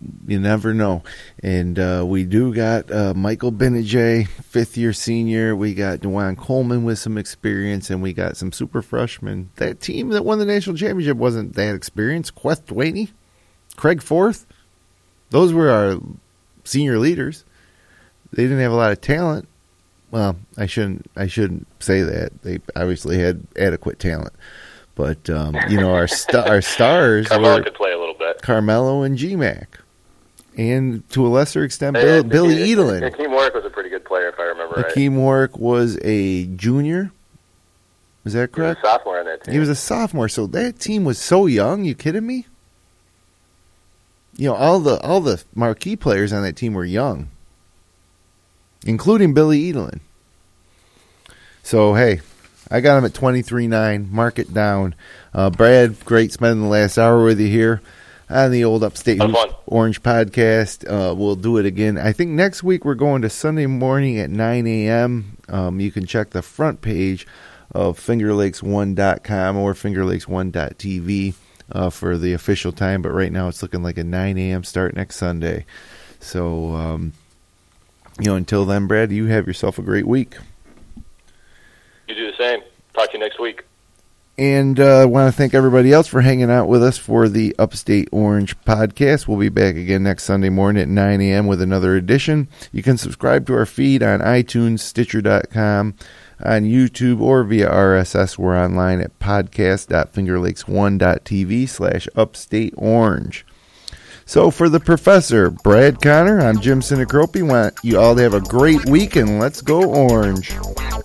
you never know. And uh, we do got uh, Michael Benajay, fifth-year senior. We got DeJuan Coleman with some experience, and we got some super freshmen. That team that won the national championship wasn't that experienced. Queth Dwaney, Craig Forth, those were our senior leaders. They didn't have a lot of talent. Well, I shouldn't. I shouldn't say that. They obviously had adequate talent, but um, you know, our st- our stars Carmelo were could play a little bit. Carmelo and G-Mac, and to a lesser extent, Hey, Bill, Hakeem- Billy Edelin. Hakeem Warwick was a pretty good player, if I remember right. Hakeem Warwick was a junior. Is that He was correct? a sophomore on that team. He was a sophomore, so that team was so young. You kidding me? You know, all the all the marquee players on that team were young, including Billy Edelin. So, hey, I got him at twenty-three nine. Mark it down. Uh, Brad, great spending the last hour with you here on the old Upstate Have fun. Orange podcast. Uh, we'll do it again. I think next week we're going to Sunday morning at nine a.m. Um, you can check the front page of finger lakes one dot com or finger lakes one dot t v uh, for the official time. But right now it's looking like a nine a.m. start next Sunday. So, um, you know, until then, Brad, you have yourself a great week. You do the same. Talk to you next week. And uh, I want to thank everybody else for hanging out with us for the Upstate Orange podcast. We'll be back again next Sunday morning at nine a.m. with another edition. You can subscribe to our feed on iTunes, Stitcher dot com, on YouTube, or via R S S. We're online at podcast dot finger lakes one dot t v slash upstate orange. So for the professor, Brad Connor, I'm Jim Sinacropi. Want you all to have a great week, and let's go Orange.